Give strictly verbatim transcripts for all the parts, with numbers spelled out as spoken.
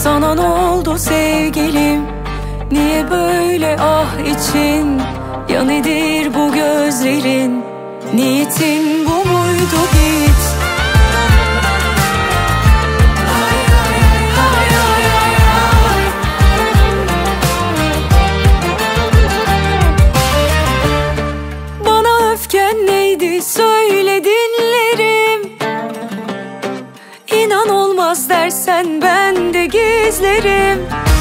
Sana ne oldu sevgilim? Niye böyle ah için? Ya nedir bu gözlerin? Niyetin bu muydu git? Bana öfken neydi söyle dinlerim. İnan olmaz dersen ben de gizlerim.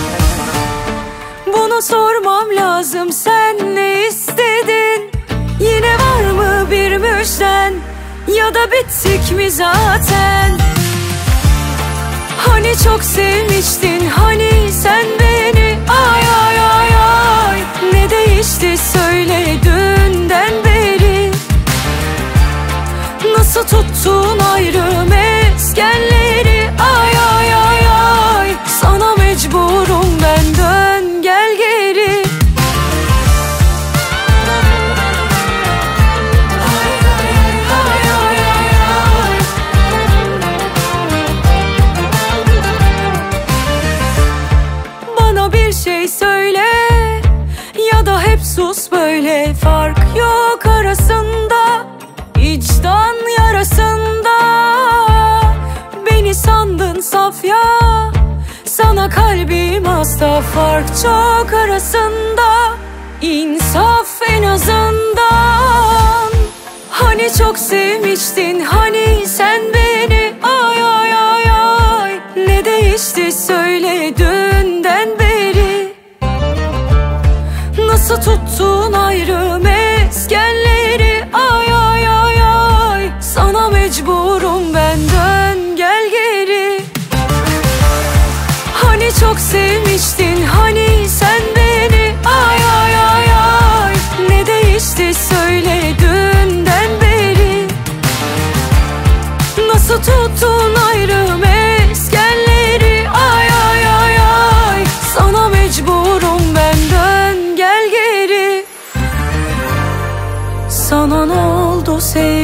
Bunu sormam lazım, sen ne istedin? Yine var mı bir müjden? Ya da bittik mi zaten? Hani çok sevmiştin, hani sen beni? Ay ay ay ay, ne değişti söyle dünden beri? Nasıl tuttun ayrı meskenleri? Ay ay ay ay, sana mecburum ben, dön gel geri. Bana bir şey söyle ya da hep sus böyle. Fark yok arasında, vicdan yarasında. Beni sandın saf ya, sana kalbim hasta. Fark çok arasında, insaf en azından. Hani çok sevmiştin, hani sen beni? Ay ay ay ay, ne değişti söyle dünden beri? Nasıl tuttun ayrı meskenleri? Ay ay ay ay, sana mecburum ben, dön gel geri. Hani çok sevmiştin, hani sen beni? Ay ay ay ay, ne değişti söyle dünden beri? Nasıl tuttun ayrı meskenleri? Ay ay ay ay, sana mecburum ben, dön gel geri. Sana ne oldu sevgilim?